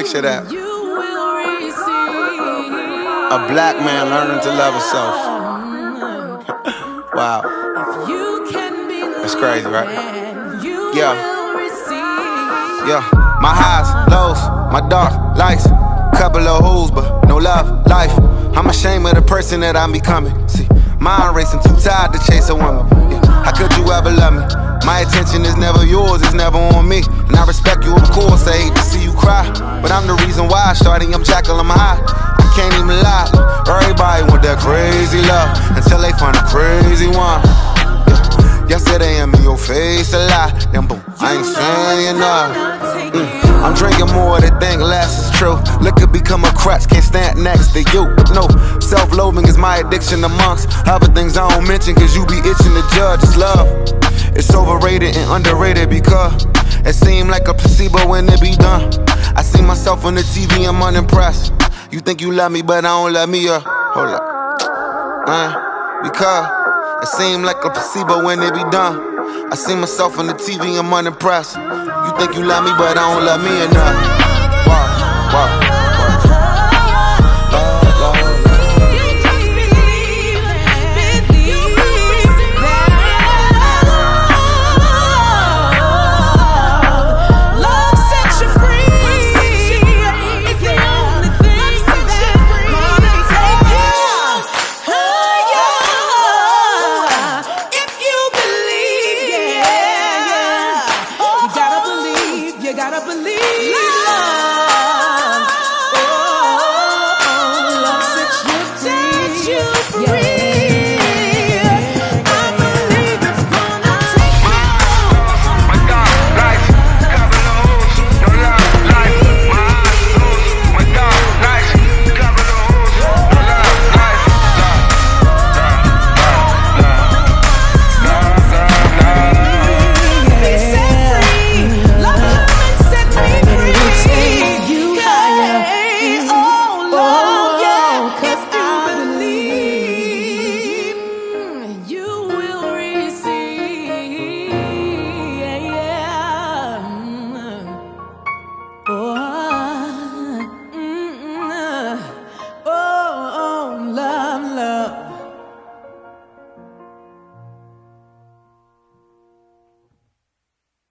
Picture that. A black man learning to love himself. Wow. That's crazy, right? Yeah. Yeah. My highs, lows, my dark lights. Couple of hoes, but no love, life. I'm ashamed of the person that I'm becoming. See, mind racing, too tired to chase a woman. Yeah. How could you ever love me? My attention is never yours, it's never on me. And I respect you, of course, I hate to see you cry. But I'm the reason why, starting, I'm Jackal, I'm high. I can't even lie. Everybody want that crazy love until they find a crazy one. Yeah. Yesterday I'm in your face a lot. Then boom, I ain't saying enough. I'm drinking more to think less is true. Liquor become a crutch, can't stand next to you. No, self-loathing is my addiction amongst other things I don't mention, cause you be itching to judge. It's love. It's overrated and underrated because it seem like a placebo when it be done. I see myself on the TV, I'm unimpressed. You think you love me, but I don't love me, hold up. Because it seem like a placebo when it be done. I see myself on the TV, I'm unimpressed. You think you love me, but I don't love me enough. Wow, wow.